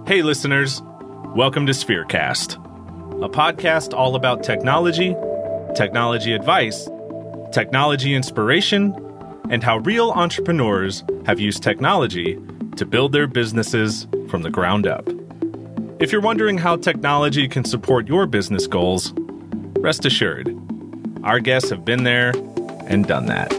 Hey listeners, welcome to Spherecast, a podcast all about technology, technology advice, technology inspiration, and how real entrepreneurs have used technology to build their businesses from the ground up. If you're wondering how technology can support your business goals, rest assured, our guests have been there and done that.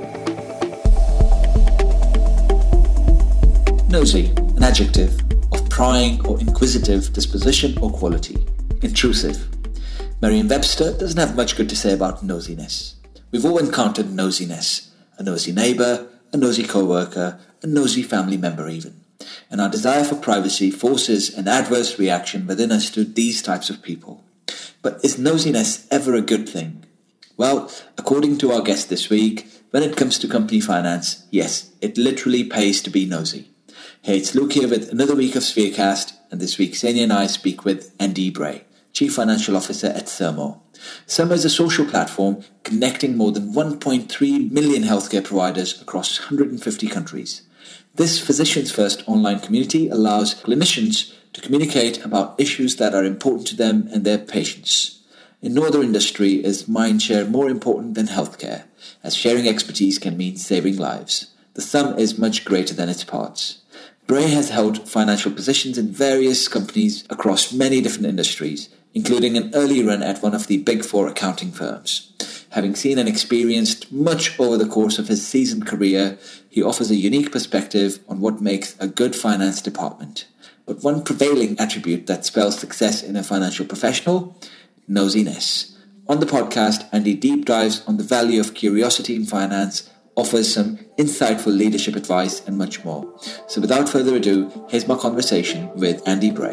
Nosy, an adjective of prying or inquisitive disposition or quality. Intrusive. Merriam-Webster doesn't have much good to say about nosiness. We've all encountered nosiness. A nosy neighbour, a nosy co-worker, a nosy family member even. And our desire for privacy forces an adverse reaction within us to these types of people. But is nosiness ever a good thing? Well, according to our guest this week, when it comes to company finance, yes, it literally pays to be nosy. Hey, it's Luke here with another week of Spherecast, and this week Xenia and I speak with Andy Bray, Chief Financial Officer at Thermo. Thermo is a social platform connecting more than 1.3 million healthcare providers across 150 countries. This physicians-first online community allows clinicians to communicate about issues that are important to them and their patients. In no other industry is mindshare more important than healthcare, as sharing expertise can mean saving lives. The sum is much greater than its parts. Bray has held financial positions in various companies across many different industries, including an early run at one of the Big Four accounting firms. Having seen and experienced much over the course of his seasoned career, he offers a unique perspective on what makes a good finance department. But one prevailing attribute that spells success in a financial professional? Nosiness. On the podcast, Andy deep dives on the value of curiosity in finance, offers some insightful leadership advice, and much more. So without further ado, here's my conversation with Andy Bray.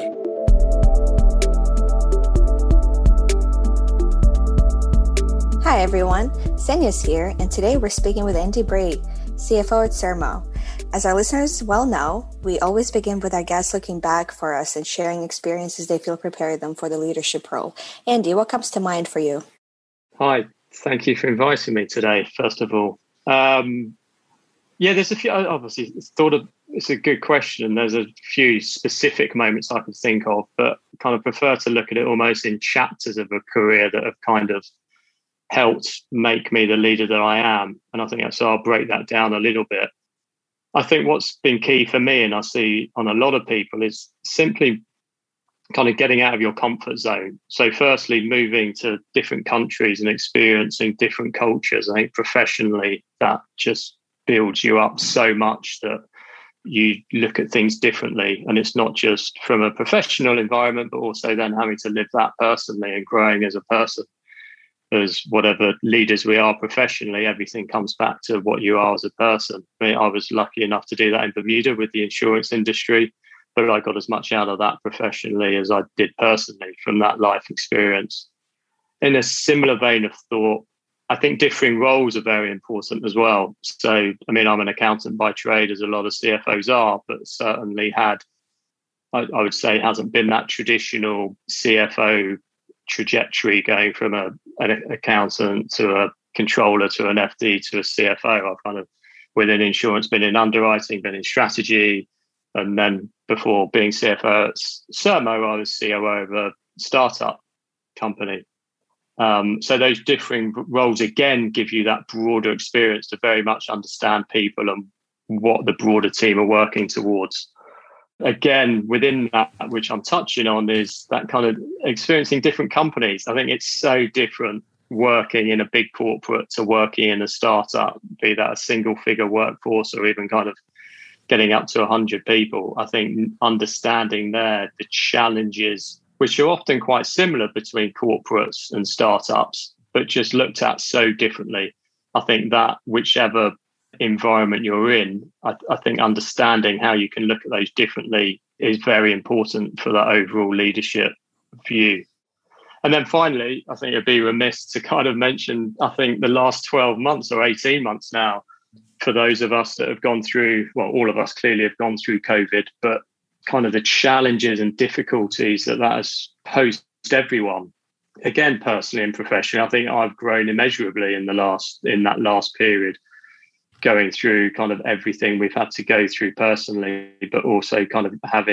Hi everyone, Xenia's here, and today we're speaking with Andy Bray, CFO at Thermo. As our listeners well know, we always begin with our guests looking back for us and sharing experiences they feel prepared them for the leadership role. Andy, what comes to mind for you? Hi, thank you for inviting me today, first of all. There's a few, obviously, it's a good question. There's a few specific moments I can think of, but kind of prefer to look at it almost in chapters of a career that have kind of helped make me the leader that I am. And I think so I'll break that down a little bit. I think what's been key for me, and I see on a lot of people, is simply kind of getting out of your comfort zone. So firstly, moving to different countries and experiencing different cultures. I think professionally, that just builds you up so much that you look at things differently. And it's not just from a professional environment, but also then having to live that personally and growing as a person. As whatever leaders we are professionally, everything comes back to what you are as a person. I mean, I was lucky enough to do that in Bermuda with the insurance industry, but I got as much out of that professionally as I did personally from that life experience. In a similar vein of thought, I think differing roles are very important as well. So, I mean, I'm an accountant by trade, as a lot of CFOs are, but certainly I would say, hasn't been that traditional CFO trajectory going from an accountant to a controller to an FD to a CFO. I've kind of, within insurance, been in underwriting, been in strategy, and then before being CFO at Thermo, I was COO of a startup company. So those differing roles, again, give you that broader experience to very much understand people and what the broader team are working towards. Again, within that, which I'm touching on, is that kind of experiencing different companies. I think it's so different working in a big corporate to working in a startup, be that a single figure workforce or even kind of getting up to 100 people. I think understanding there the challenges, which are often quite similar between corporates and startups, but just looked at so differently. I think that whichever environment you're in, I think understanding how you can look at those differently is very important for that overall leadership view. And then finally, I think it'd be remiss to kind of mention, I think the last 12 months or 18 months now, for those of us that have gone through, well, all of us clearly have gone through COVID, but kind of the challenges and difficulties that has posed everyone. Again, personally and professionally, I think I've grown immeasurably in that last period, going through kind of everything we've had to go through personally, but also kind of having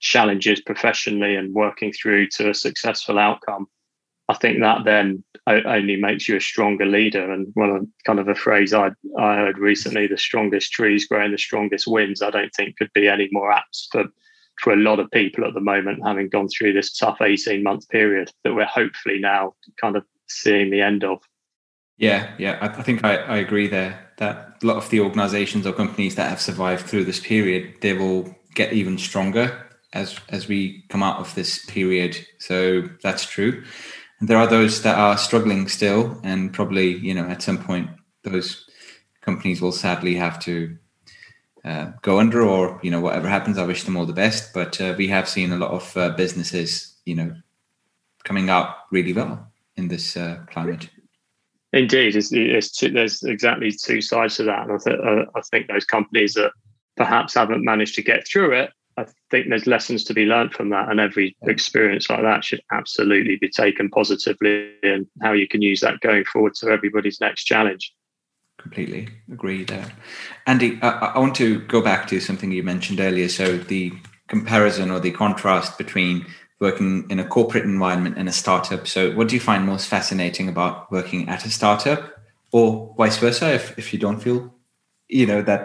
challenges professionally and working through to a successful outcome. I think that then only makes you a stronger leader. And kind of a phrase I heard recently, the strongest trees grow in the strongest winds, I don't think could be any more apt for a lot of people at the moment, having gone through this tough 18-month period that we're hopefully now kind of seeing the end of. Yeah. I think I agree there that a lot of the organizations or companies that have survived through this period, they will get even stronger as we come out of this period. So that's true. And there are those that are struggling still, and probably, at some point those companies will sadly have to go under, or whatever happens. I wish them all the best, but we have seen a lot of businesses coming out really well in this climate. Indeed, there's exactly two sides to that, and I think those companies that perhaps haven't managed to get through it, I think there's lessons to be learned from that, and every experience like that should absolutely be taken positively, and how you can use that going forward to everybody's next challenge. Completely agree there. Andy, I want to go back to something you mentioned earlier. So the comparison or the contrast between working in a corporate environment and a startup. So what do you find most fascinating about working at a startup, or vice versa, if you don't feel, that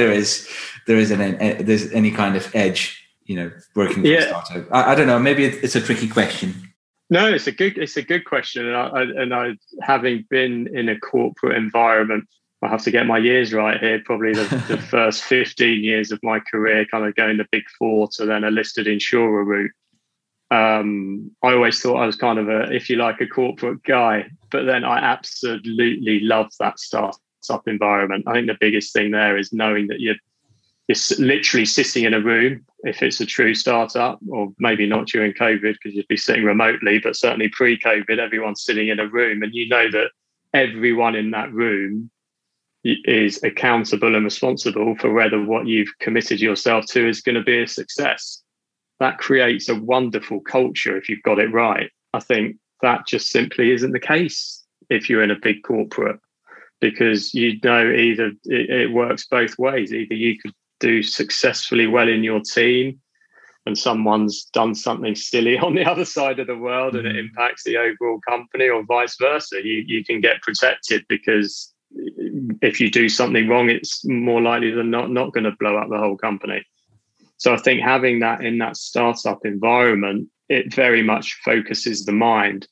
there's any kind of edge, working for a startup? I don't know. Maybe it's a tricky question. No, it's a good question. And I having been in a corporate environment, I have to get my years right here. Probably the first 15 years of my career, kind of going the Big Four to then a listed insurer route. I always thought I was kind of a corporate guy, but then I absolutely love that startup environment. I think the biggest thing there is knowing that you're literally sitting in a room, if it's a true startup, or maybe not during COVID because you'd be sitting remotely, but certainly pre-COVID, everyone's sitting in a room, and you know that everyone in that room is accountable and responsible for whether what you've committed yourself to is going to be a success. That creates a wonderful culture if you've got it right. I think that just simply isn't the case if you're in a big corporate, because either it works both ways. Either you could do successfully well in your team and someone's done something silly on the other side of the world and it impacts the overall company, or vice versa. You can get protected because if you do something wrong, it's more likely than not going to blow up the whole company. So I think having that in that startup environment, it very much focuses the mind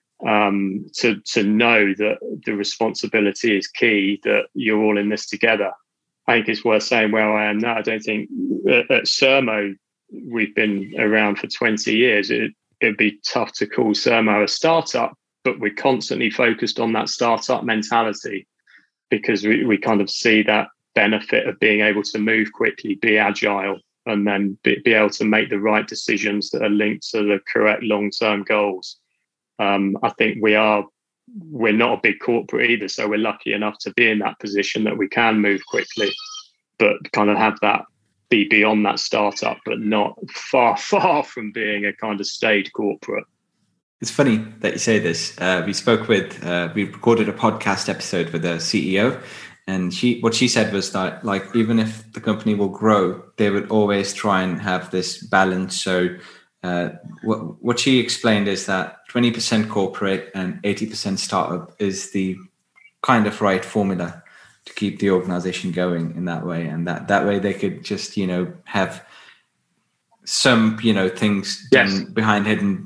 to know that the responsibility is key, that you're all in this together. I think it's worth saying where I am now. I don't think at Sermo, we've been around for 20 years. It'd be tough to call Sermo a startup, but we're constantly focused on that startup mentality because we kind of see that benefit of being able to move quickly, be agile, and then be able to make the right decisions that are linked to the correct long-term goals. I think we're not a big corporate either, so we're lucky enough to be in that position that we can move quickly, but kind of have that be beyond that startup, but not far from being a kind of staid corporate. It's funny that you say this. We recorded a podcast episode with the CEO, and what she said was that, like, even if the company will grow, they would always try and have this balance. So what she explained is that 20% corporate and 80% startup is the kind of right formula to keep the organization going in that way. And that way they could just, have some, things done behind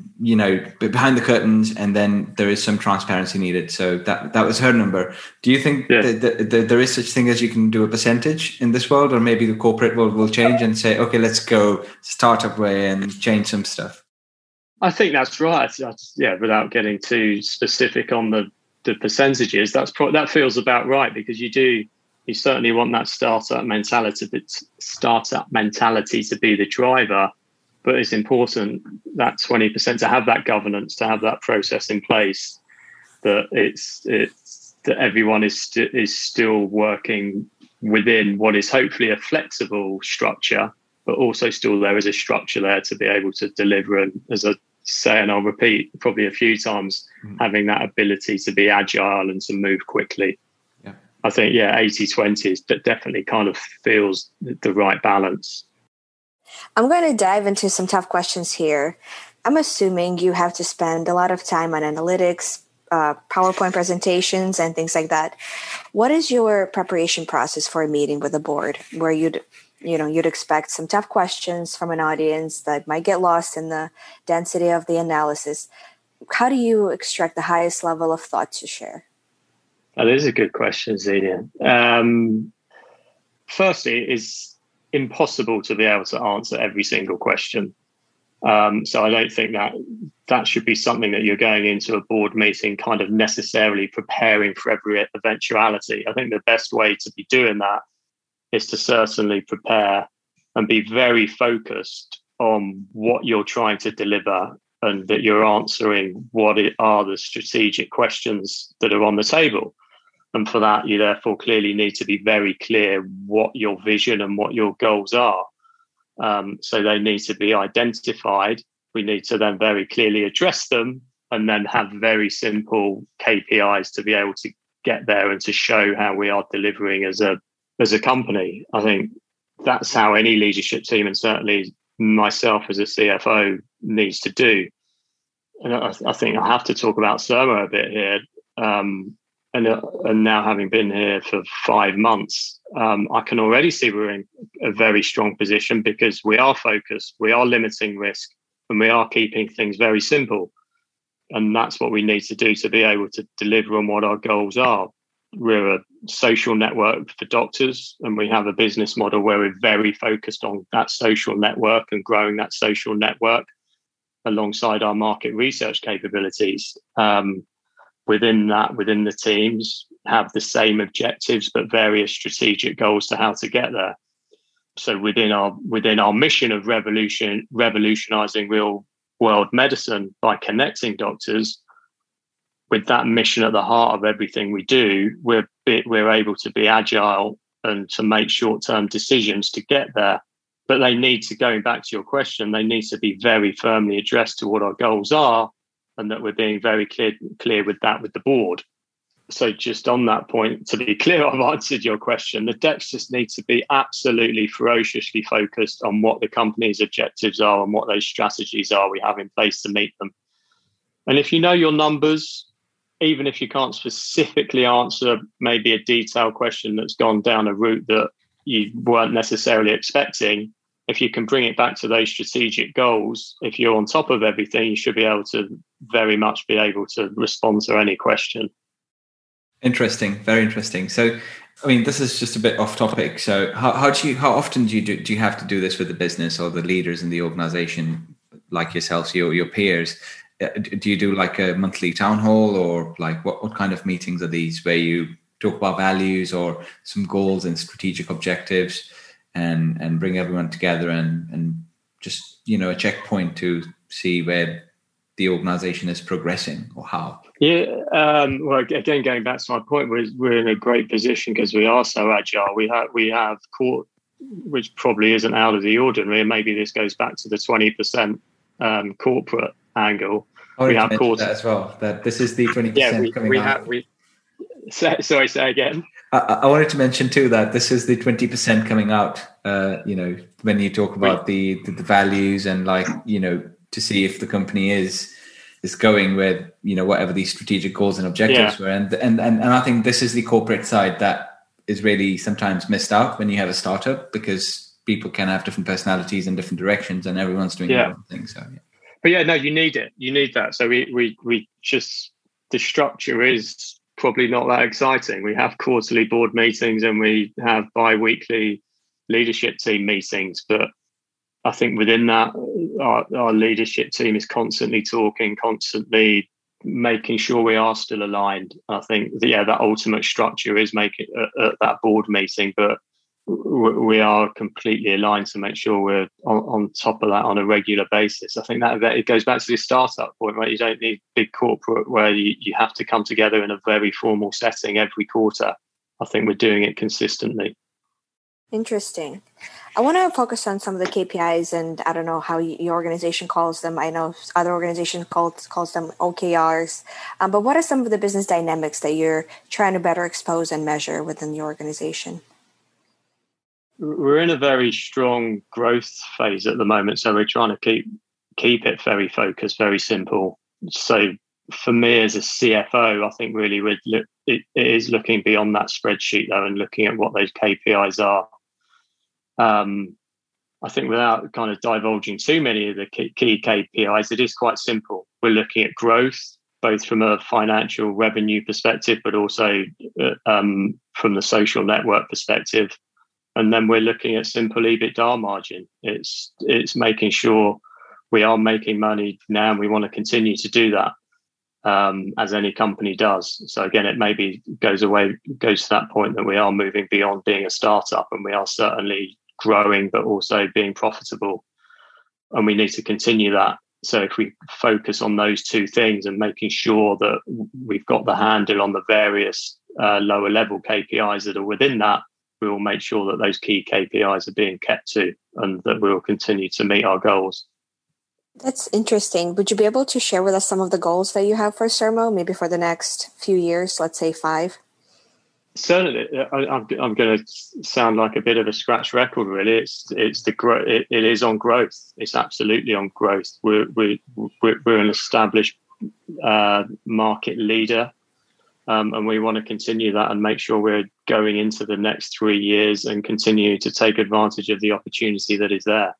the curtains, and then there is some transparency needed. So that was her number. Do you think that there is such thing as you can do a percentage in this world, or maybe the corporate world will change and say, okay, let's go startup way and change some stuff? I think that's right. Without getting too specific on the percentages, that feels about right, because you certainly want that startup mentality to be the driver. But it's important that 20% to have that governance, to have that process in place, that that everyone is still working within what is hopefully a flexible structure, but also still there is a structure there to be able to deliver. And as I say, and I'll repeat probably a few times, having that ability to be agile and to move quickly. Yeah. I think 80-20 definitely kind of feels the right balance. I'm going to dive into some tough questions here. I'm assuming you have to spend a lot of time on analytics, PowerPoint presentations, and things like that. What is your preparation process for a meeting with the board where you'd expect some tough questions from an audience that might get lost in the density of the analysis? How do you extract the highest level of thought to share? That is a good question, Xenia. Firstly, it's impossible to be able to answer every single question. So I don't think that should be something that you're going into a board meeting kind of necessarily preparing for every eventuality. I think the best way to be doing that is to certainly prepare and be very focused on what you're trying to deliver and that you're answering what are the strategic questions that are on the table. And for that, you therefore clearly need to be very clear what your vision and what your goals are. So they need to be identified. We need to then very clearly address them and then have very simple KPIs to be able to get there and to show how we are delivering as a company. I think that's how any leadership team, and certainly myself as a CFO, needs to do. And I think I have to talk about Surmo a bit here. And now having been here for 5 months, I can already see we're in a very strong position because we are focused, we are limiting risk, and we are keeping things very simple. And that's what we need to do to be able to deliver on what our goals are. We're a social network for doctors, and we have a business model where we're very focused on that social network and growing that social network alongside our market research capabilities. Within the teams have the same objectives, but various strategic goals to how to get there. So within our mission of revolutionizing real world medicine by connecting doctors, with that mission at the heart of everything we do, we're able to be agile and to make short-term decisions to get there. But they need to, going back to your question, they need to be very firmly addressed to what our goals are, and that we're being very clear with that with the board. So just on that point, to be clear, I've answered your question. The decks just need to be absolutely ferociously focused on what the company's objectives are and what those strategies are we have in place to meet them. And if you know your numbers, even if you can't specifically answer maybe a detailed question that's gone down a route that you weren't necessarily expecting, if you can bring it back to those strategic goals, if you're on top of everything, you should be able to very much be able to respond to any question. Interesting, very interesting. So, I mean, this is just a bit off topic. So, how often do you have to do this with the business or the leaders in the organization, like yourselves, your peers? Do you do like a monthly town hall, or like what kind of meetings are these where you talk about values or some goals and strategic objectives, and bring everyone together and just, a checkpoint to see where the organization is progressing or how? Yeah. Well, again, going back to my point, we're in a great position because we are so agile. We have court, which probably isn't out of the ordinary. And maybe this goes back to the 20% corporate angle. We have court that as well. That this is the 20% coming out. Sorry, say again. I wanted to mention too that this is the 20% coming out. When you talk about the values and to see if the company is going with whatever these strategic goals and objectives were, and I think this is the corporate side that is really sometimes missed out when you have a startup, because people can have different personalities and different directions, and everyone's doing their own thing. So, but no, you need it. You need that. So we just, the structure is probably not that exciting. We have quarterly board meetings and we have bi-weekly leadership team meetings, but I think within that, our leadership team is constantly talking, constantly making sure we are still aligned. I think, that ultimate structure is making at that board meeting, but we are completely aligned to make sure we're on top of that on a regular basis. I think that it goes back to the startup point, right? You don't need big corporate where you have to come together in a very formal setting every quarter. I think we're doing it consistently. Interesting. I want to focus on some of the KPIs, and I don't know how your organization calls them. I know other organizations calls them OKRs. But what are some of the business dynamics that you're trying to better expose and measure within your organization? we're in a very strong growth phase at the moment, so we're trying to keep it very focused, very simple. So for me as a CFO, I think really it is looking beyond that spreadsheet though, and looking at what those KPIs are. I think without kind of divulging too many of the key KPIs, it is quite simple. We're looking at growth, both from a financial revenue perspective, but also from the social network perspective. And then we're looking at simple EBITDA margin. It's making sure we are making money now, and we want to continue to do that, as any company does. So again, it maybe goes to that point that we are moving beyond being a startup, and we are certainly growing, but also being profitable. And we need to continue that. So if we focus on those two things and making sure that we've got the handle on the various lower level KPIs that are within that, we will make sure that those key KPIs are being kept to, and that we will continue to meet our goals. That's interesting. Would you be able to share with us some of the goals that you have for Sermo, maybe for the next few years, let's say 5? Certainly, I'm going to sound like a bit of a scratch record. Really, it's the growth. It is on growth. It's absolutely on growth. We're an established market leader, and we want to continue that and make sure we're going into the next 3 years and continue to take advantage of the opportunity that is there.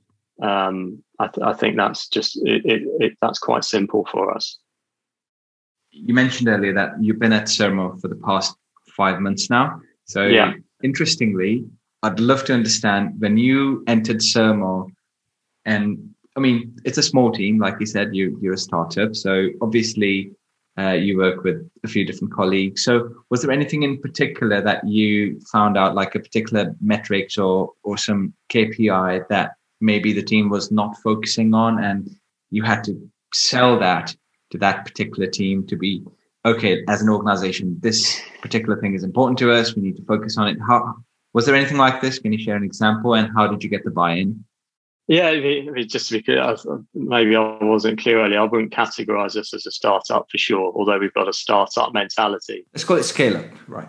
I think that's just that's quite simple for us. You mentioned earlier that you've been at Sermo for the past 5 months now. So Interestingly, I'd love to understand when you entered Sermo, and I mean, it's a small team, like you said, you're a startup. So obviously you work with a few different colleagues. So was there anything in particular that you found out, like a particular metrics or some KPI that maybe the team was not focusing on, and you had to sell that to that particular team to be, okay, as an organization, this particular thing is important to us. We need to focus on it. How was there anything like this? Can you share an example, and how did you get the buy-in? Yeah, just to be clear, maybe I wasn't clear earlier. I wouldn't categorize us as a startup for sure, although we've got a startup mentality. Let's call it scale up, right?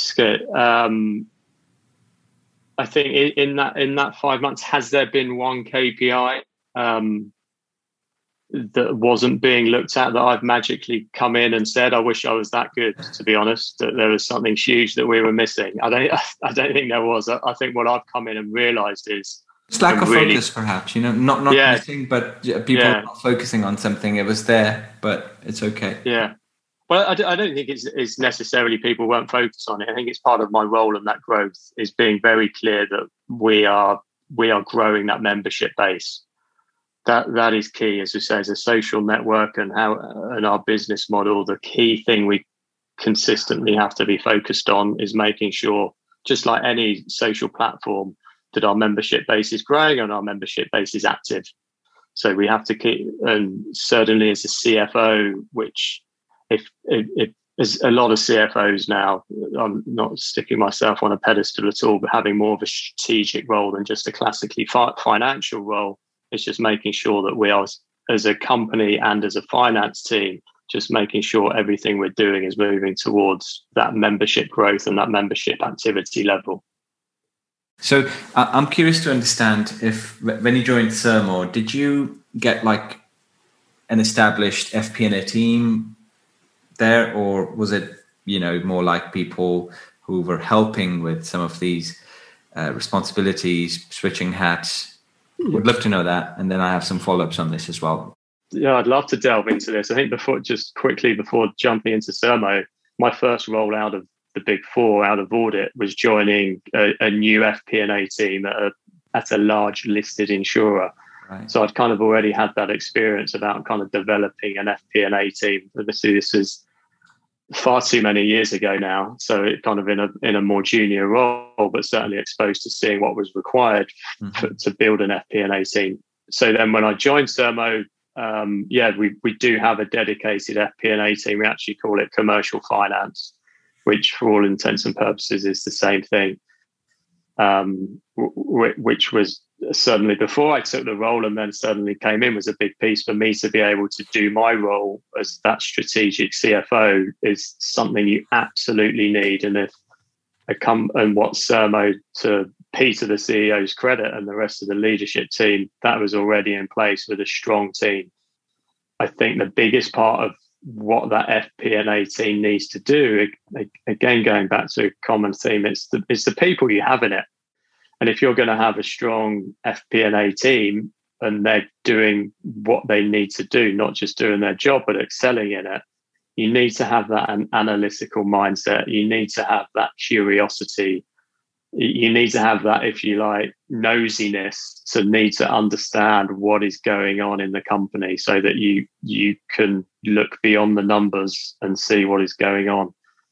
I think in that 5 months, has there been one KPI that wasn't being looked at that I've magically come in and said, I wish I was that good, to be honest, that there was something huge that we were missing? I don't think there was. I think what I've come in and realised is it's lack of focus, perhaps, not missing, but people not focusing on something. It was there, but it's okay. Yeah. Well, I don't think it's necessarily people weren't focused on it. I think it's part of my role in that growth is being very clear that we are growing that membership base. That is key, as we say, as a social network and our business model. The key thing we consistently have to be focused on is making sure, just like any social platform, that our membership base is growing and our membership base is active. So we have to keep, and certainly as a CFO, which if there's a lot of CFOs now, I'm not sticking myself on a pedestal at all, but having more of a strategic role than just a classically financial role. It's just making sure that we are, as a company and as a finance team, just making sure everything we're doing is moving towards that membership growth and that membership activity level. So I'm curious to understand if when you joined Sermo, did you get like an established FP&A team there, or was it, more like people who were helping with some of these responsibilities, switching hats? Would love to know that. And then I have some follow-ups on this as well. Yeah, I'd love to delve into this. I think before jumping into Sermo, my first role out of the Big Four, out of audit, was joining a new FP&A team at a large listed insurer. Right. So I'd kind of already had that experience about kind of developing an FP&A team. Obviously, this is far too many years ago now, so it kind of in a more junior role, but certainly exposed to seeing what was required to build an FP&A team. So then when I joined Sermo, we do have a dedicated FP&A team. We actually call it commercial finance, which for all intents and purposes is the same thing, which was certainly before I took the role and then suddenly came in, was a big piece for me to be able to do my role as that strategic CFO is something you absolutely need. And if and what Sermo to Peter, the CEO's credit, and the rest of the leadership team, that was already in place with a strong team. I think the biggest part of what that FP&A team needs to do, again, going back to a common theme, it's the people you have in it. And if you're going to have a strong FP&A team and they're doing what they need to do, not just doing their job, but excelling in it, you need to have that analytical mindset. You need to have that curiosity. You need to have that, if you like, nosiness to need to understand what is going on in the company so that you can look beyond the numbers and see what is going on.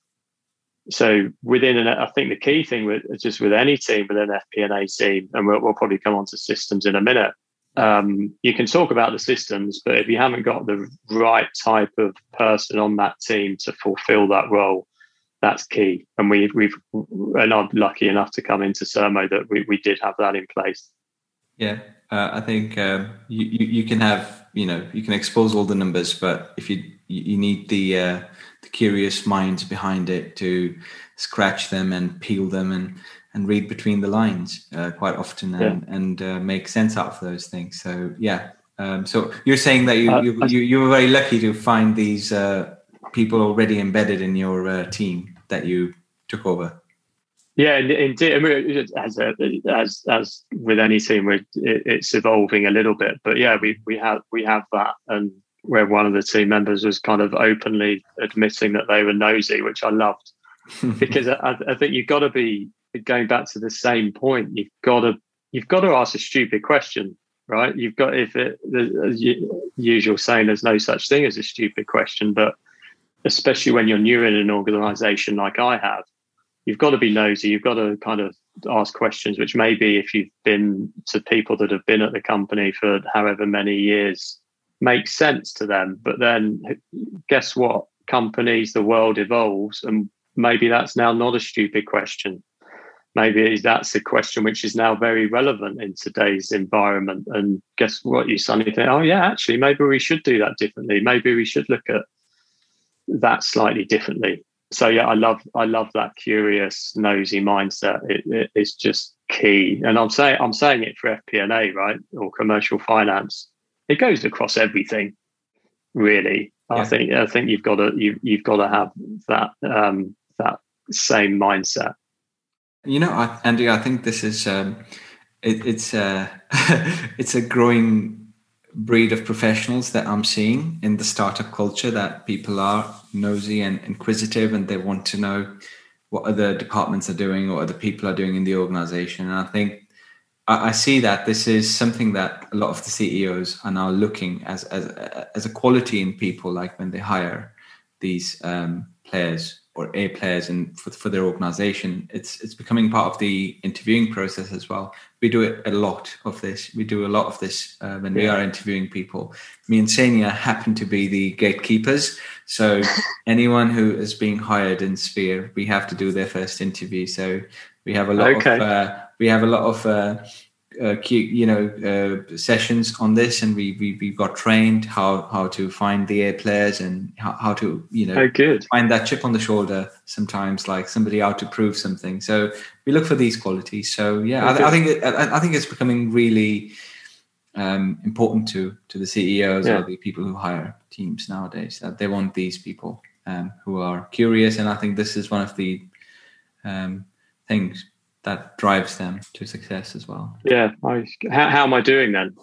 So I think the key thing with any team, with an FP&A team, and we'll probably come on to systems in a minute, you can talk about the systems, but if you haven't got the right type of person on that team to fulfill that role, that's key. And and I'm lucky enough to come into Sermo that we did have that in place. Yeah, I think you can have, you can expose all the numbers, but if you need the curious minds behind it to scratch them and peel them and read between the lines quite often and make sense out of those things. So so you're saying that you were very lucky to find these people already embedded in your team that you took over. Yeah, indeed. I mean, as with any team, it's evolving a little bit, but yeah, we have that, and where one of the team members was kind of openly admitting that they were nosy, which I loved, because I think you've got to be, going back to the same point, you've got to ask a stupid question, right? You've got, the usual saying, there's no such thing as a stupid question, but especially when you're new in an organization like I have, you've got to be nosy. You've got to kind of ask questions, which maybe if you've been to people that have been at the company for however many years, makes sense to them. But then guess what? Companies, the world evolves, and maybe that's now not a stupid question. Maybe that's a question which is now very relevant in today's environment. And guess what? You suddenly think, oh yeah, actually, maybe we should do that differently. Maybe we should look at that slightly differently. So yeah, I love that curious, nosy mindset. It's just key. And I'm saying it for FP&A, right, or commercial finance. It goes across everything, really. Yeah. I think you've got to have that same mindset. Andy, I think this is it's a growing breed of professionals that I'm seeing in the startup culture, that people are nosy and inquisitive, and they want to know what other departments are doing or other people are doing in the organization. And I think I see that this is something that a lot of the CEOs are now looking as a quality in people, like when they hire these players or A players and for their organization. It's becoming part of the interviewing process as well. We do a lot of this. We do a lot of this when we are interviewing people. Me and Senia happen to be the gatekeepers. So anyone who is being hired in Sphere, we have to do their first interview. So we have a lot of sessions on this, and we got trained how to find the A players and how to find that chip on the shoulder sometimes, like somebody out to prove something. So we look for these qualities. So I think it's becoming really important to the CEOs or the people who hire teams nowadays, that they want these people who are curious, and I think this is one of the things that drives them to success as well. Yeah. How am I doing then?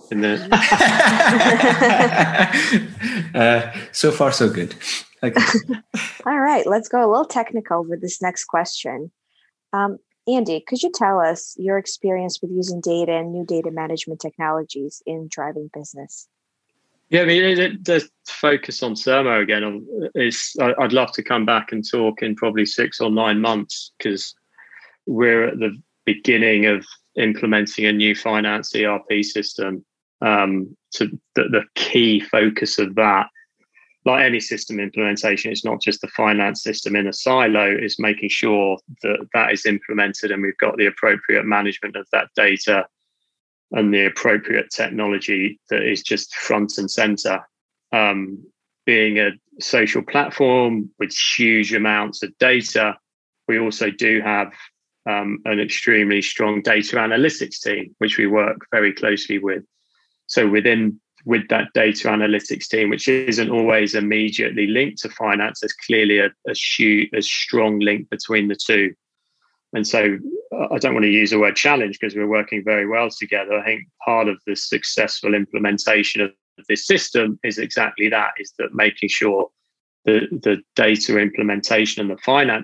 So far, so good. Okay. All right, let's go a little technical with this next question. Andy, could you tell us your experience with using data and new data management technologies in driving business? Yeah, I mean, the focus on Sermo again I'd love to come back and talk in probably 6 or 9 months, because we're at the beginning of implementing a new finance ERP system. So the key focus of that, like any system implementation, it's not just the finance system in a silo, it's making sure that is implemented and we've got the appropriate management of that data and the appropriate technology that is just front and center. Being a social platform with huge amounts of data, we also do have an extremely strong data analytics team, which we work very closely with. So with that data analytics team, which isn't always immediately linked to finance, there's clearly a strong link between the two. And so I don't want to use the word challenge because we're working very well together. I think part of the successful implementation of this system is exactly that, is that making sure the data implementation and the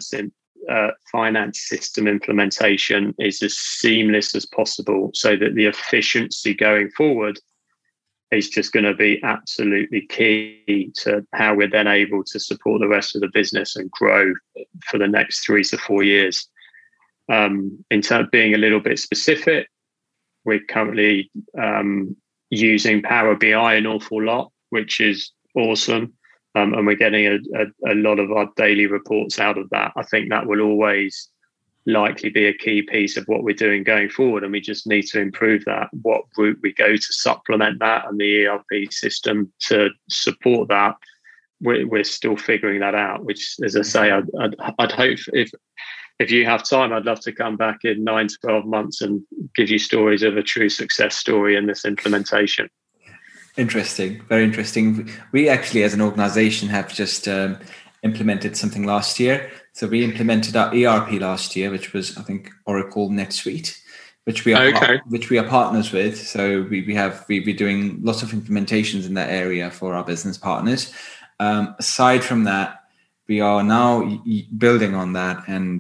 finance system implementation is as seamless as possible, so that the efficiency going forward is just going to be absolutely key to how we're then able to support the rest of the business and grow for the next 3 to 4 years. In terms of being a little bit specific, we're currently using Power BI an awful lot, which is awesome. And we're getting a lot of our daily reports out of that. I think that will always likely be a key piece of what we're doing going forward. And we just need to improve that, what route we go to supplement that, and the ERP system to support that. We're still figuring that out, which, as I say, I'd hope if you have time, I'd love to come back in 9 to 12 months and give you stories of a true success story in this implementation. Interesting. Very interesting. We actually, as an organization, have just implemented something last year. So we implemented our ERP last year, which was, I think, Oracle NetSuite, which we are partners with. So we're doing lots of implementations in that area for our business partners. Aside from that, we are now building on that, and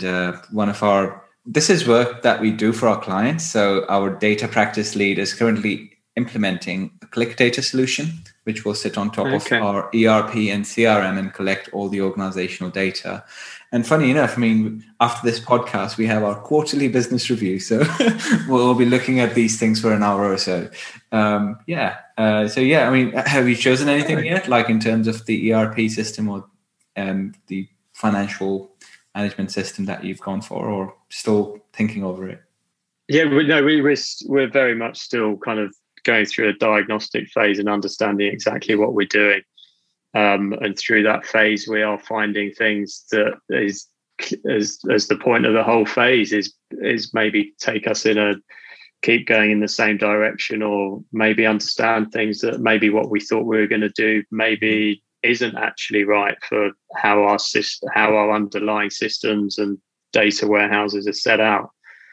this is work that we do for our clients. So our data practice lead is currently implementing a Click Data solution, which will sit on top of our ERP and CRM and collect all the organizational data. And funny enough, I mean, after this podcast, we have our quarterly business review. So we'll be looking at these things for an hour or so. I mean, have you chosen anything yet, like in terms of the ERP system or the financial management system that you've gone for, or still thinking over it? Yeah, we're very much still kind of going through a diagnostic phase and understanding exactly what we're doing. And through that phase, we are finding things that is, as the point of the whole phase is maybe take us keep going in the same direction, or maybe understand things that maybe what we thought we were going to do maybe isn't actually right for how our underlying systems and data warehouses are set out.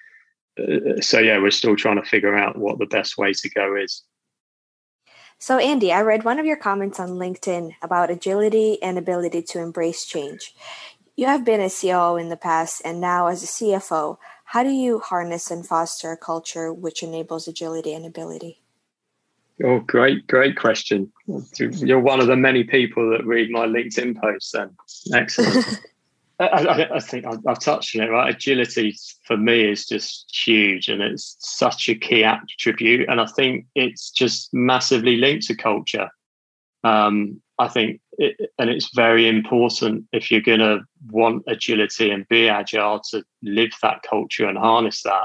We're still trying to figure out what the best way to go is. So Andy, I read one of your comments on LinkedIn about agility and ability to embrace change. You have been a COO in the past, and now as a CFO, how do you harness and foster a culture which enables agility and ability? Oh, great question. You're one of the many people that read my LinkedIn posts then. Excellent. I think I've touched on it, right? Agility for me is just huge, and it's such a key attribute. And I think it's just massively linked to culture. I think it's very important if you're going to want agility and be agile to live that culture and harness that.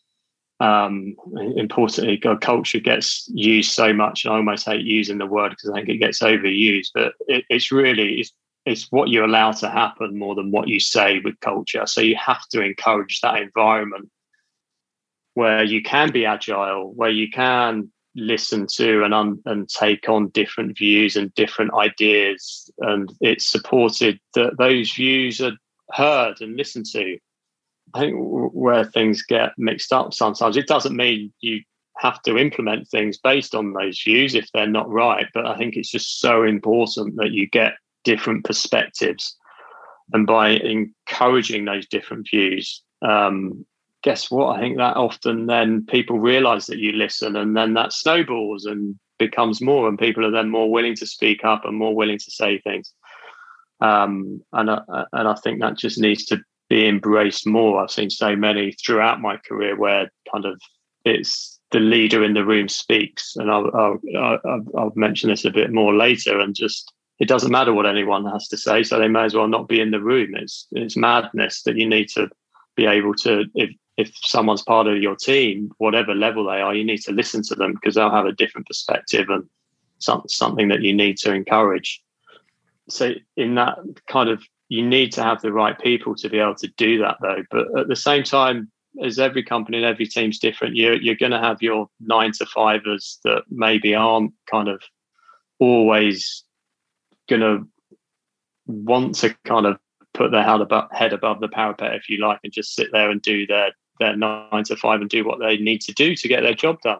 Importantly, culture gets used so much, and I almost hate using the word because I think it gets overused, but it's what you allow to happen more than what you say with culture. So you have to encourage that environment where you can be agile, where you can listen to and take on different views and different ideas, and it's supported that those views are heard and listened to. I think where things get mixed up sometimes, it doesn't mean you have to implement things based on those views if they're not right, but I think it's just so important that you get different perspectives, and by encouraging those different views, guess what? I think that often then people realize that you listen, and then that snowballs and becomes more, and people are then more willing to speak up and more willing to say things. And I think that just needs to be embraced more. I've seen so many throughout my career where kind of it's the leader in the room speaks, and I'll mention this a bit more later, and just it doesn't matter what anyone has to say, so they may as well not be in the room. It's madness that you need to be able to, if someone's part of your team, whatever level they are, you need to listen to them because they'll have a different perspective and something that you need to encourage. So in that kind of, you need to have the right people to be able to do that though. But at the same time, as every company and every team's different, you're going to have your 9-to-5ers that maybe aren't kind of always going to want to kind of put their head above the parapet, if you like, and just sit there and do their 9-to-5 and do what they need to do to get their job done.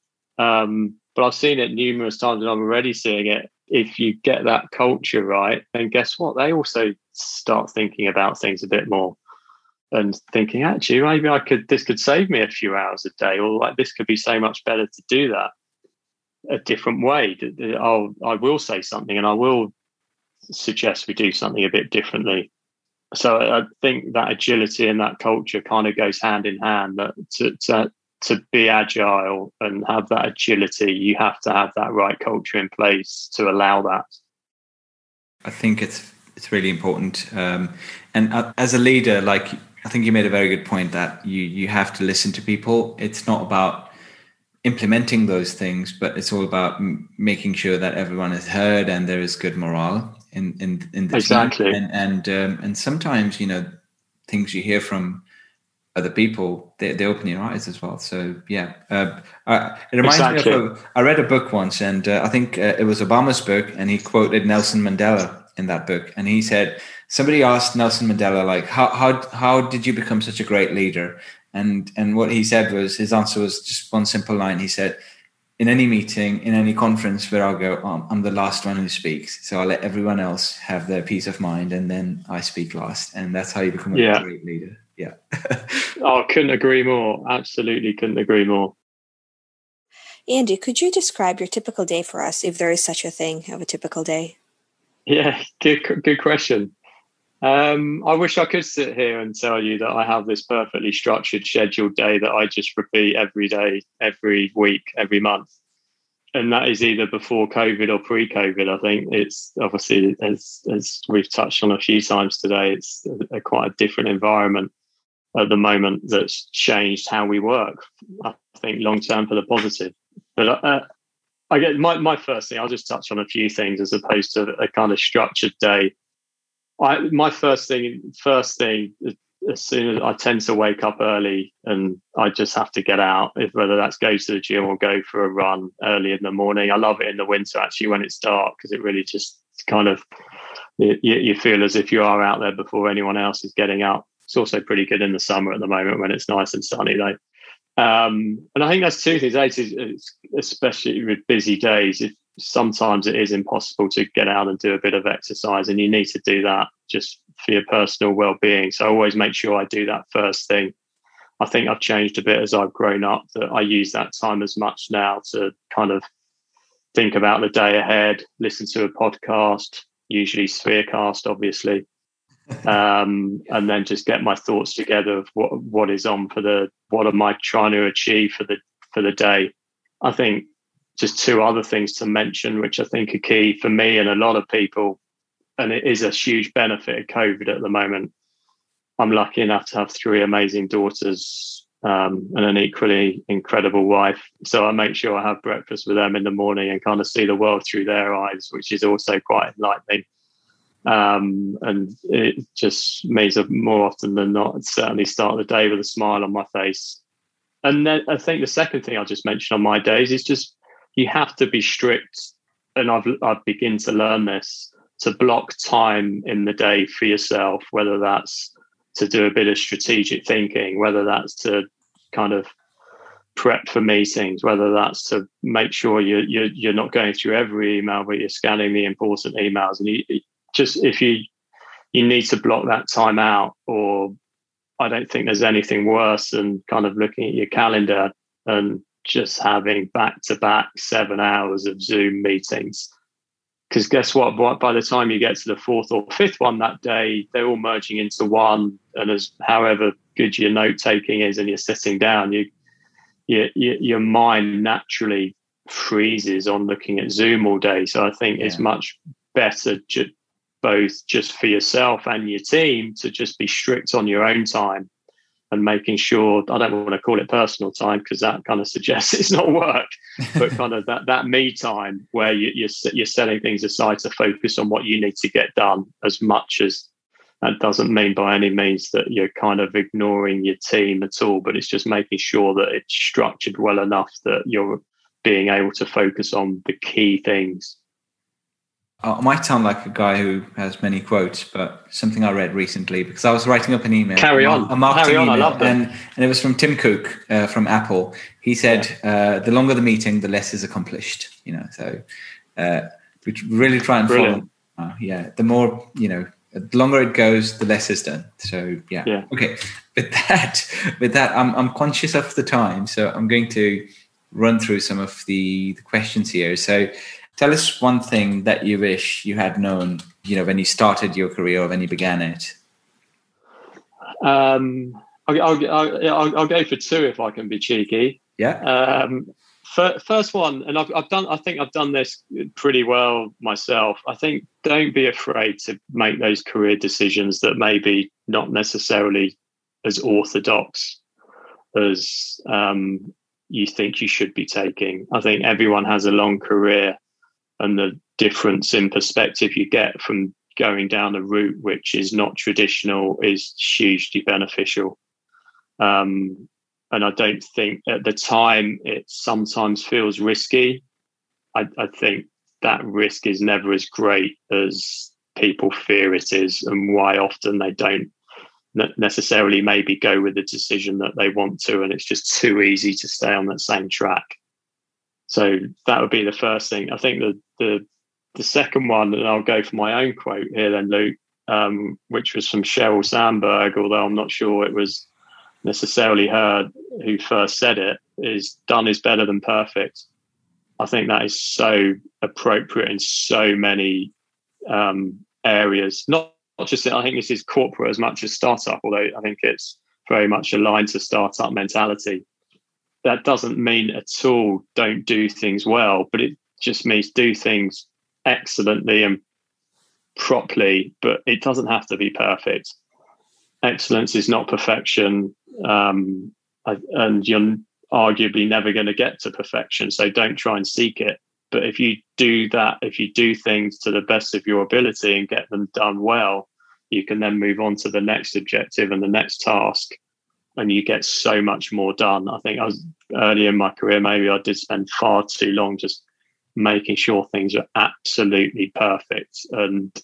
But I've seen it numerous times, and I'm already seeing it. If you get that culture right, then guess what? They also start thinking about things a bit more and thinking, actually, maybe this could save me a few hours a day, or like this could be so much better to do that a different way. I will say something, and I will suggest we do something a bit differently. So I think that agility and that culture kind of goes hand in hand. That to be agile and have that agility, you have to have that right culture in place to allow that. I think it's really important. And as a leader, like, I think you made a very good point that you have to listen to people. It's not about implementing those things, but it's all about making sure that everyone is heard and there is good morale in the exactly team. And sometimes, things you hear from other people, they open your eyes as well. So yeah, it reminds me of I read a book once, and I think it was Obama's book, and he quoted Nelson Mandela in that book, and he said, somebody asked Nelson Mandela, like, how did you become such a great leader? And what he said was, his answer was just one simple line. He said, in any meeting, in any conference where I'll go, I'm the last one who speaks. So I'll let everyone else have their peace of mind, and then I speak last. And that's how you become a great leader. Yeah. Oh, couldn't agree more. Absolutely couldn't agree more. Andy, could you describe your typical day for us, if there is such a thing of a typical day? Yeah, good question. I wish I could sit here and tell you that I have this perfectly structured, scheduled day that I just repeat every day, every week, every month. And that is either before COVID or pre-COVID. I think it's obviously, as we've touched on a few times today, it's quite a different environment at the moment that's changed how we work, I think, long-term for the positive. But I get my first thing, I'll just touch on a few things as opposed to a kind of structured day. My first thing, as soon as I tend to wake up early and I just have to get out, whether that's go to the gym or go for a run early in the morning. I love it in the winter, actually, when it's dark, because it really just kind of, you feel as if you are out there before anyone else is getting out. It's also pretty good in the summer at the moment when it's nice and sunny, though. And I think that's two things, especially with busy days. Sometimes it is impossible to get out and do a bit of exercise, and you need to do that just for your personal well-being. So I always make sure I do that first thing. I think I've changed a bit as I've grown up, that I use that time as much now to kind of think about the day ahead, listen to a podcast, usually Spherecast, obviously, and then just get my thoughts together of what is on what am I trying to achieve for the day. I think just two other things to mention, which I think are key for me and a lot of people, and it is a huge benefit of COVID at the moment. I'm lucky enough to have 3 amazing daughters and an equally incredible wife. So I make sure I have breakfast with them in the morning and kind of see the world through their eyes, which is also quite enlightening. And it just means that more often than not, I'd certainly start the day with a smile on my face. And then I think the second thing I'll just mention on my days is just, you have to be strict, and I've begun to learn this, to block time in the day for yourself, whether that's to do a bit of strategic thinking, whether that's to kind of prep for meetings, whether that's to make sure you're not going through every email, but you're scanning the important emails. And if you need to block that time out, or I don't think there's anything worse than kind of looking at your calendar and just having back-to-back 7 hours of Zoom meetings. Because guess what? By the time you get to the 4th or 5th one that day, they're all merging into one. And however good your note-taking is and you're sitting down, your mind naturally freezes on looking at Zoom all day. So I think it's much better both just for yourself and your team to just be strict on your own time and making sure, I don't want to call it personal time because that kind of suggests it's not work, but kind of that me time where you're setting things aside to focus on what you need to get done as much as That doesn't mean by any means that you're kind of ignoring your team at all, but it's just making sure that it's structured well enough that you're being able to focus on the key things. I might sound like a guy who has many quotes, but something I read recently, because I was writing up an email. A marketing email, I love them. And it was from Tim Cook from Apple. He said, the longer the meeting, the less is accomplished. So we really try and Brilliant. follow. The more, the longer it goes, the less is done. So yeah. Okay. With that, I'm conscious of the time, so I'm going to run through some of the questions here. So tell us one thing that you wish you had known, when you started your career or when you began it. I'll go for two if I can be cheeky. Yeah. First one, and I think I've done this pretty well myself. I think don't be afraid to make those career decisions that maybe not necessarily as orthodox as you think you should be taking. I think everyone has a long career, and the difference in perspective you get from going down a route which is not traditional is hugely beneficial. And I don't think at the time it sometimes feels risky. I think that risk is never as great as people fear it is, and why often they don't necessarily maybe go with the decision that they want to, and it's just too easy to stay on that same track. So that would be the first thing. I think the second one, and I'll go for my own quote here then, Luke, which was from Sheryl Sandberg, although I'm not sure it was necessarily her who first said it, is done is better than perfect. I think that is so appropriate in so many areas. Not just, I think this is corporate as much as startup, although I think it's very much aligned to startup mentality. That doesn't mean at all don't do things well, but it just means do things excellently and properly, but it doesn't have to be perfect. Excellence is not perfection, and you're arguably never going to get to perfection, so don't try and seek it. But if you do that, if you do things to the best of your ability and get them done well, you can then move on to the next objective and the next task, and you get so much more done. I think I was early in my career, maybe I did spend far too long just making sure things are absolutely perfect. And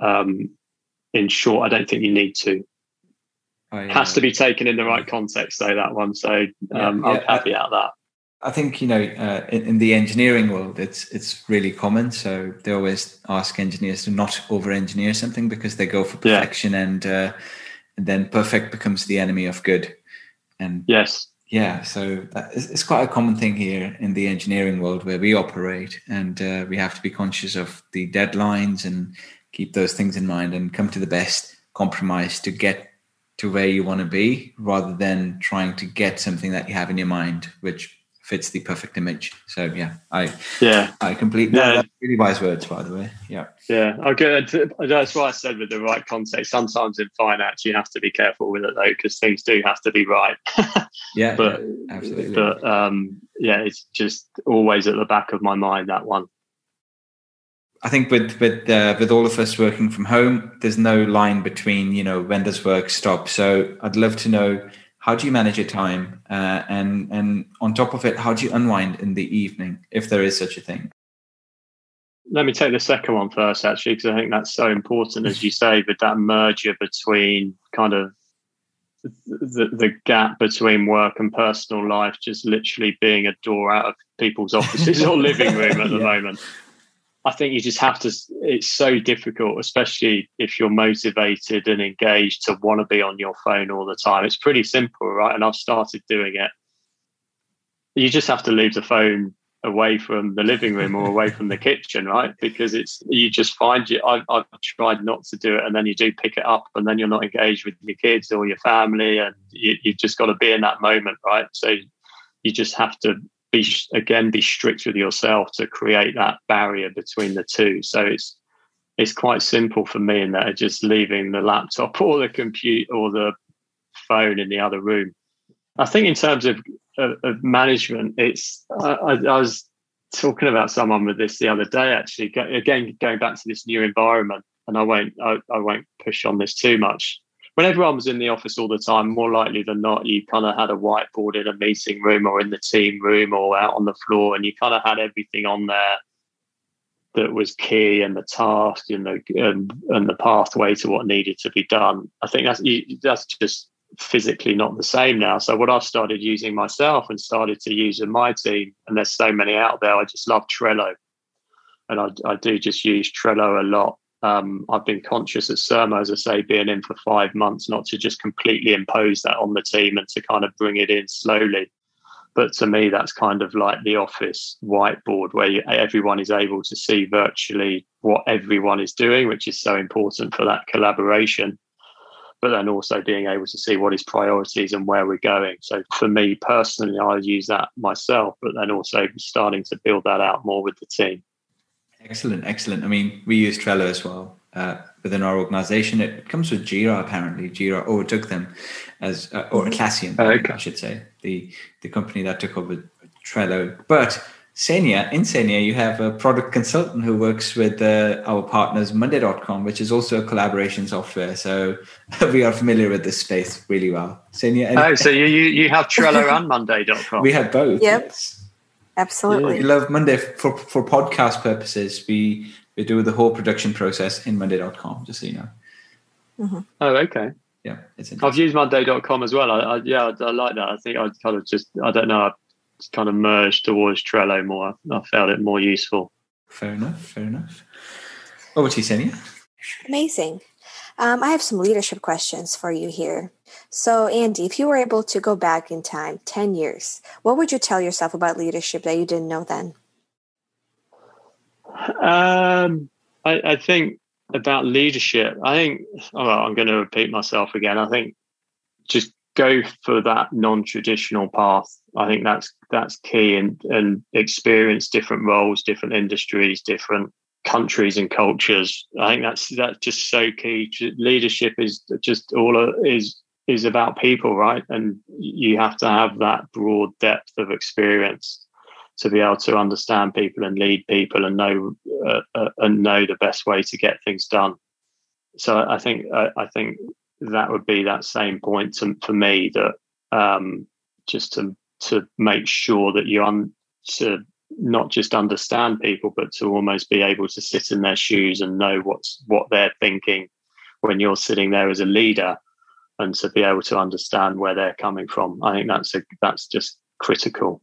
in short, I don't think you need to. It has to be taken in the right context, though, that one. So I'll caveat that. I think, in the engineering world, it's really common. So they always ask engineers to not over-engineer something because they go for perfection, and then perfect becomes the enemy of good. And yes. Yeah, so it's quite a common thing here in the engineering world where we operate, and we have to be conscious of the deadlines and keep those things in mind and come to the best compromise to get to where you want to be, rather than trying to get something that you have in your mind which fits the perfect image. So I completely. That's really wise words, by the way. Okay. That's why I said with the right context. Sometimes in finance you have to be careful with it, though, because things do have to be right. Absolutely. But it's just always at the back of my mind, that one. I think with all of us working from home, there's no line between when does work stop. So I'd love to know, how do you manage your time? And on top of it, how do you unwind in the evening, if there is such a thing? Let me take the second one first, actually, because I think that's so important, as you say, with that merger between kind of the gap between work and personal life just literally being a door out of people's offices or living room at the moment. I think you just have to, it's so difficult, especially if you're motivated and engaged, to want to be on your phone all the time. It's pretty simple, right? And I've started doing it. You just have to leave the phone away from the living room or away from the kitchen, right? Because you just find I've tried not to do it, and then you do pick it up, and then you're not engaged with your kids or your family, and you've just got to be in that moment, right? So you just have to be strict with yourself to create that barrier between the two. So it's quite simple for me in that, just leaving the laptop or the computer or the phone in the other room. I think in terms of management, it's I was talking about someone with this the other day, actually, again going back to this new environment. and I won't push on this too much. When everyone was in the office all the time, more likely than not, you kind of had a whiteboard in a meeting room or in the team room or out on the floor, and you kind of had everything on there that was key, and the task, and the pathway to what needed to be done. I think that's just physically not the same now. So what I've started using myself and started to use in my team, and there's so many out there, I just love Trello, and I do just use Trello a lot. I've been conscious at Sermo, as I say, being in for 5 months, not to just completely impose that on the team and to kind of bring it in slowly. But to me, that's kind of like the office whiteboard where everyone is able to see virtually what everyone is doing, which is so important for that collaboration. But then also being able to see what is priorities and where we're going. So for me personally, I use that myself, but then also starting to build that out more with the team. Excellent. I mean, we use Trello as well within our organization. It comes with Jira, apparently. Jira overtook them as, or Atlassian, I should say, the company that took over Trello. But in Senia, you have a product consultant who works with our partners, Monday.com, which is also a collaboration software. So we are familiar with this space really well. Senia, so you have Trello and Monday.com? We have both. Yep. Yes. Absolutely. We love Monday for podcast purposes. We do the whole production process in Monday.com, just so you know. Mm-hmm. Oh, okay. Yeah, it's interesting. I've used Monday.com as well. I like that. I think I'd kind of I kind of merged towards Trello more. I found it more useful. Fair enough. Over to you, Senia. Amazing. I have some leadership questions for you here. So, Andy, if you were able to go back in time 10 years, what would you tell yourself about leadership that you didn't know then? I think about leadership, I'm going to repeat myself again. I think just go for that non-traditional path. I think that's key, and experience different roles, different industries, different countries and cultures. I think that's just so key. Leadership is just is about people, right? And you have to have that broad depth of experience to be able to understand people and lead people and know the best way to get things done. So I think that would be that same point for me, that just to make sure that to not just understand people, but to almost be able to sit in their shoes and know what they're thinking when you're sitting there as a leader, and to be able to understand where they're coming from. I think that's just critical.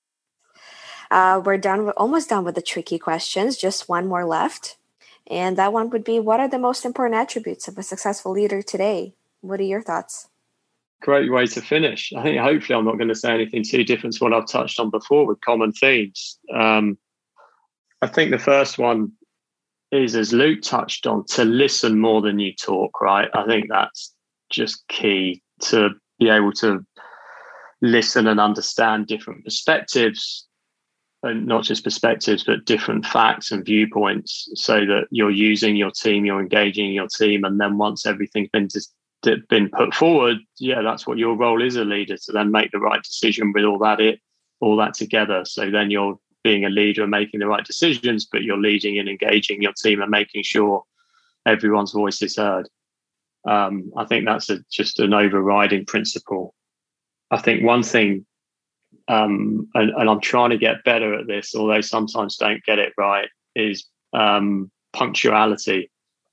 We're almost done with the tricky questions. Just one more left. And that one would be, what are the most important attributes of a successful leader today? What are your thoughts? Great way to finish. I think hopefully I'm not going to say anything too different to what I've touched on before with common themes. I think the first one is, as Luke touched on, to listen more than you talk, right? I think that's just key, to be able to listen and understand different perspectives, and not just perspectives, but different facts and viewpoints, so that you're using your team, you're engaging your team. And then once everything's been put forward, that's what your role is, a leader, to then make the right decision with all that together. So then you're being a leader and making the right decisions, but you're leading and engaging your team and making sure everyone's voice is heard. I think that's just an overriding principle. I think one thing, and I'm trying to get better at this, although sometimes don't get it right, is punctuality.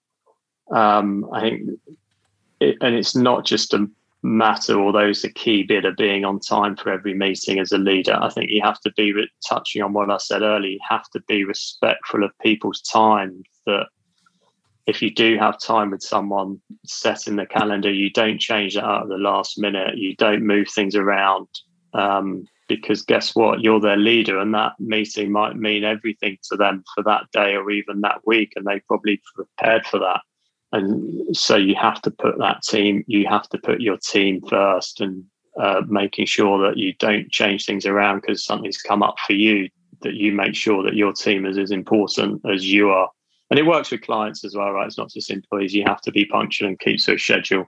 I think and it's not just a matter, although it's a key bit of being on time for every meeting as a leader. I think you have to be, touching on what I said earlier, you have to be respectful of people's time. That if you do have time with someone set in the calendar, you don't change that out at the last minute. You don't move things around, because guess what? You're their leader, and that meeting might mean everything to them for that day or even that week, and they probably prepared for that. And so you have to put your team first, and making sure that you don't change things around because something's come up for you, that you make sure that your team is as important as you are. And it works with clients as well, right? It's not just employees. You have to be punctual and keep to a schedule.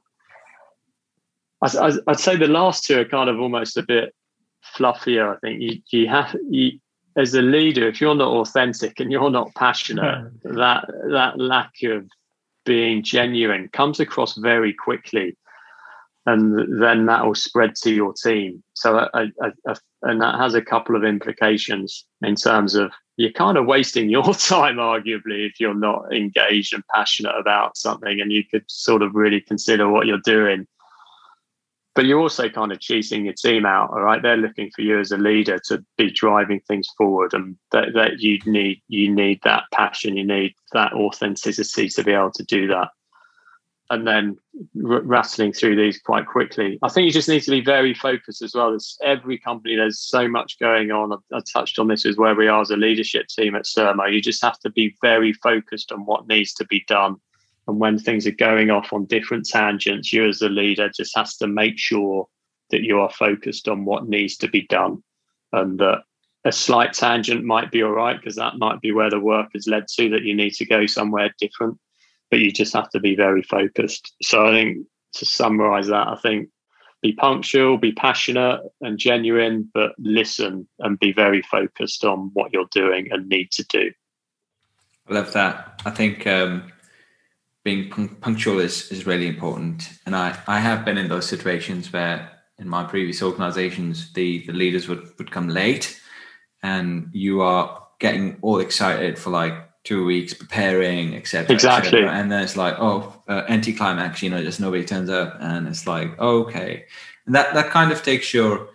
I'd say the last two are kind of almost a bit fluffier. I think you as a leader, if you're not authentic and you're not passionate, that lack of being genuine comes across very quickly, and then that will spread to your team. So and that has a couple of implications in terms of you're kind of wasting your time, arguably, if you're not engaged and passionate about something, and you could sort of really consider what you're doing. But you're also kind of cheating your team out, all right? They're looking for you as a leader to be driving things forward, and that you need that passion, you need that authenticity to be able to do that. And then rattling through these quite quickly. I think you just need to be very focused as well. There's every company, there's so much going on. I touched on this with where we are as a leadership team at Surmo. You just have to be very focused on what needs to be done. And when things are going off on different tangents, you as a leader just has to make sure that you are focused on what needs to be done. And that a slight tangent might be all right, because that might be where the work has led to, that you need to go somewhere different. But you just have to be very focused. So I think, to summarize that, I think be punctual, be passionate and genuine, but listen and be very focused on what you're doing and need to do. I love that. I think being punctual is really important. And I have been in those situations where in my previous organizations, the leaders would come late, and you are getting all excited for like 2 weeks preparing, etc. Exactly. And then it's like, anticlimax, just nobody turns up, and it's like, okay. And that kind of takes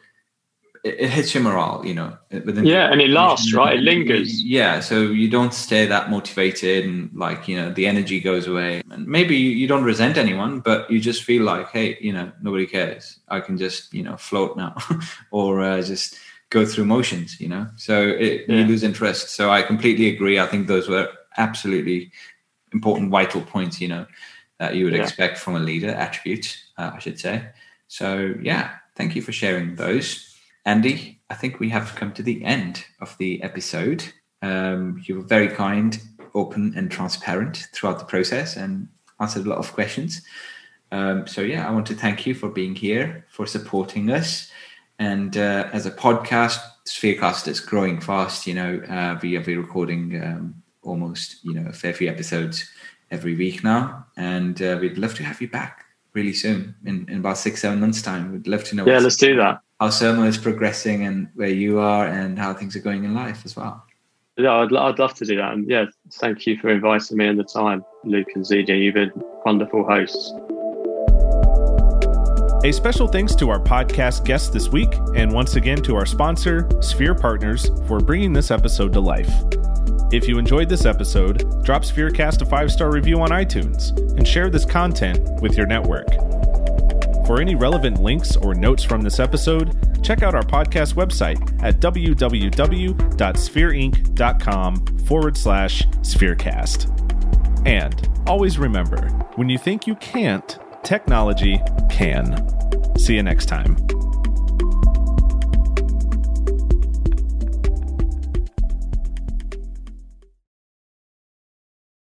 it hits your morale, and it lasts, right? It lingers. Yeah. So you don't stay that motivated, and the energy goes away. And maybe you don't resent anyone, but you just feel like, hey, nobody cares. I can just, float now or just go through motions, so you lose interest. So I completely agree. I think those were absolutely important, vital points, that you would expect from a leader, attributes, I should say. So thank you for sharing those. Andy, I think we have come to the end of the episode. You were very kind, open and transparent throughout the process, and answered a lot of questions. I want to thank you for being here, for supporting us. And as a podcast, Spherecast is growing fast. We're recording almost a fair few episodes every week now, and we'd love to have you back really soon in about 6-7 months' time. We'd love to know. Yeah, let's do that. How Surmo is progressing and where you are, and how things are going in life as well. Yeah, I'd love to do that. And thank you for inviting me and the time, Luke and ZJ. You've been wonderful hosts. A special thanks to our podcast guests this week, and once again to our sponsor, Sphere Partners, for bringing this episode to life. If you enjoyed this episode, drop Spherecast a 5-star review on iTunes and share this content with your network. For any relevant links or notes from this episode, check out our podcast website at www.sphereinc.com/Spherecast. And always remember, when you think you can't, technology can. See you next time.